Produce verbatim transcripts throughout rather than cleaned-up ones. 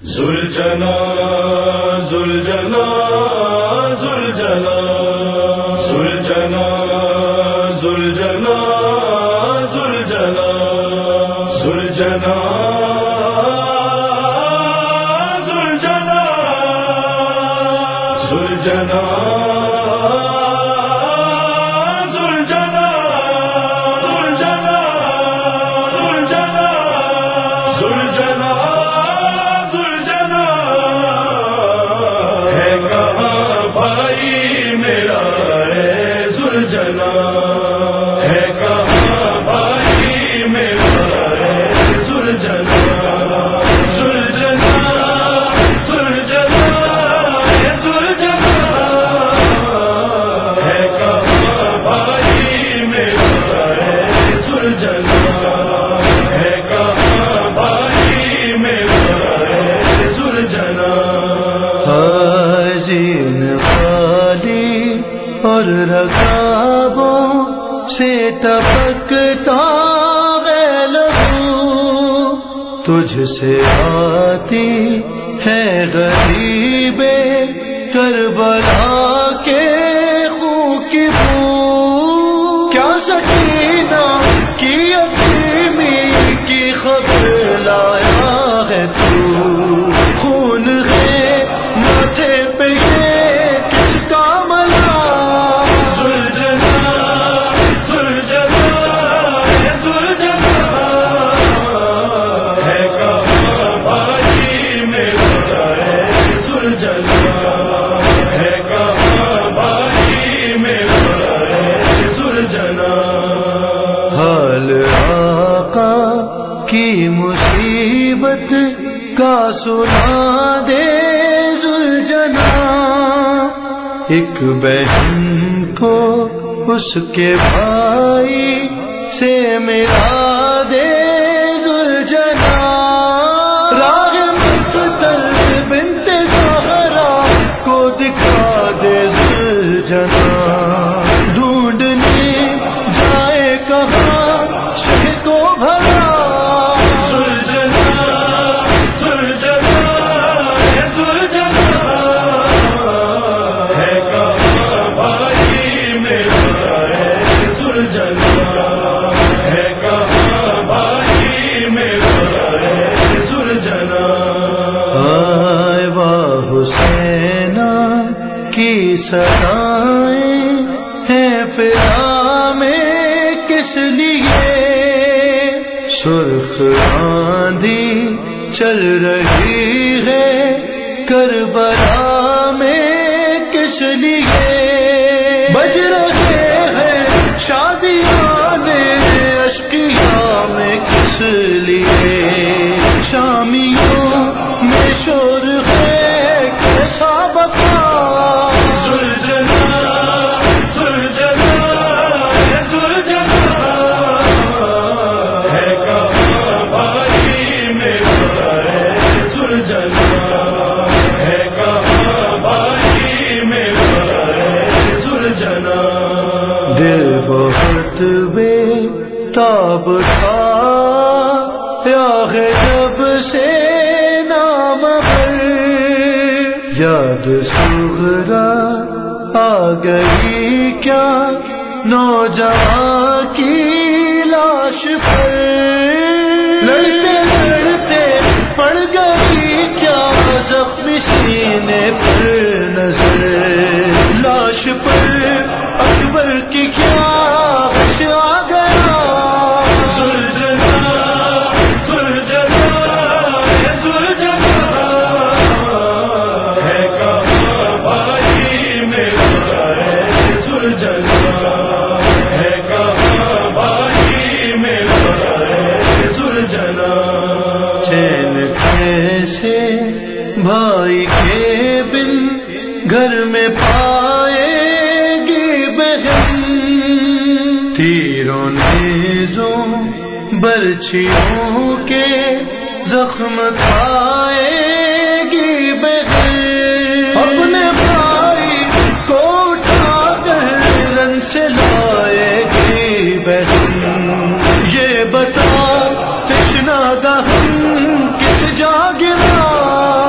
زلجنا زلجنا زلجنا زلجنا زلجنا زلجنا زلجنا زلجنا زلجنا اور رکابوں سے ٹپکتا ہے لہو، تجھ سے آتی ہے غریب کربلا کے خون کی بو، کیا سکینہ کی یتیمی کی خبر لایا ہے تو، خون ہے ماتھے پہ کی مصیبت کا سنا دے زلجنا، ایک بہن کو اس کے بھائی سے ملا دے زلجنا، راہ مقتل بنت زہرا کو دکھا دے زلجنا، ڈھونڈنے جائے کہاں شہ کو بھرا، کی سدائیں ہیں فضا میں کس لیے، سرخ آندھی چل رہی ہے کربلا میں کس لیے، بج رہے ہیں شادیانے اشکیا میں کس لیے، شامیوں میں شور ہے کیسا بقا، دل بہت بے تاب تھا یا ہے جب سے نام پر، یاد صغرا آ گئی کیا نوجوان کی لاش پر، لڑتے لڑتے پڑ گئی کیا زخمی سینے پر نظر، لاش پر اکبر کی کیا حش آ گیا، زلجنا زلجنا زلجنا ہے کہاں بھائی میرا ہے زلجنا، ہے کہاں بھائی میرا ہے زلجنا، چین کیسے بھائی کے بن گھر میں پائے تیروں نیزوں برچھیوں کے زخم کھائے گی بہن، اپنے بھائی کو اٹھا کر رن سے لائے گی بہن، یہ بتا تشنہ دہن کس جا گرا،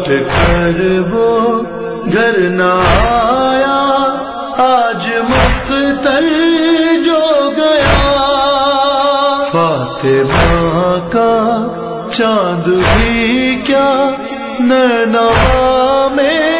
لوٹ کر وہ گھر نہ آیا، آج مقتل جو گیا، فاطمہ کا چاند بھی کیا نینوا میں